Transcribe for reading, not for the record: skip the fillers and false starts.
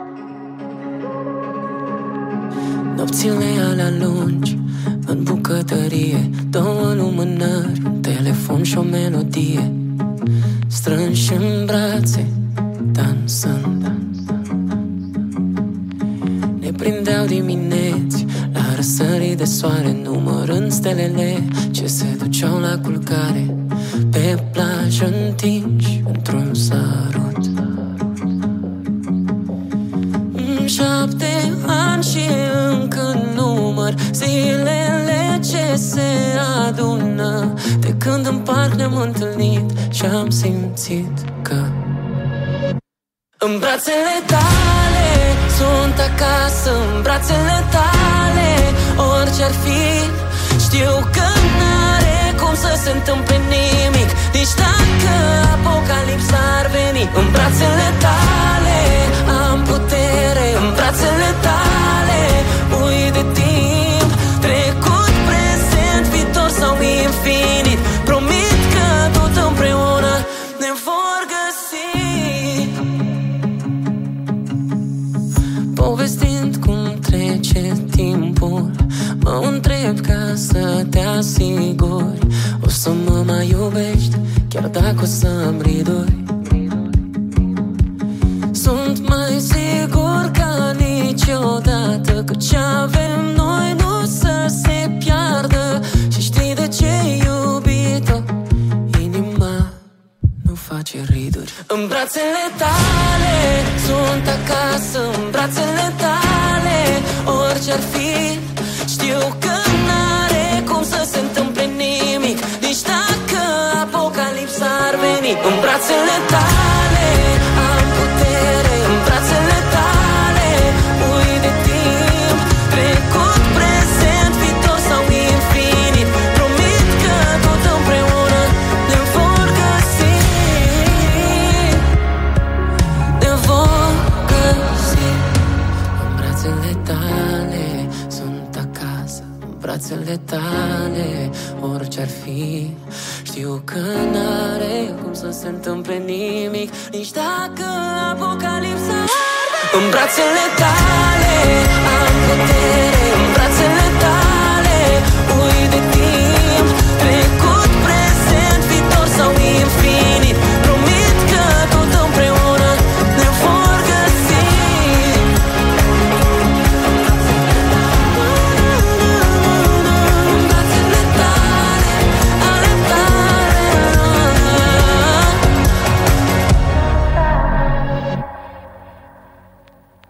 Nopțile alea lungi în bucătărie, două lumânări, un telefon și o melodie, strânși în brațe, dansând. Ne prindeau dimineți la răsării de soare, numărând stelele ce se duceau la culcare, pe plajă întinși într-un sărut. 7 ani și încă număr zilele ce se adună, de când în parc ne-am întâlnit și am simțit că în brațele tale sunt acasă, în brațele tale orice-ar fi. Știu că n-are cum să se întâmple nimic, nici dacă apocalipsa ar veni. În brațele tale am putere, în brațele tale uit de timp, trecut, prezent, viitor sau infinit. Promit că tot împreună ne vor găsi. Povestind cum trece timpul, mă întreb ca să te asiguri, o să mă mai iubești chiar dacă o să-mi riduri. Sunt mai sigur ca niciodată că ce avem noi nu să se piardă. Și știi de ce, iubito? Inima nu face riduri. În brațele tale sunt acasă, în brațele tale orice-ar fi. Știu că n-are cum să se întâmple nimic, nici dacă apocalipsa ar veni. În brațele tale am putere, în brațele tale uit de timp, trecut, prezent, viitor sau infinit. Promit că tot împreună ne vor găsi, ne vor găsi. În brațele tale sunt acasă, în brațele tale orice-ar fi. Știu că n-are cum să se întâmple nimic, nici dacă apocalipsa ar veni. În brațele tale am putere,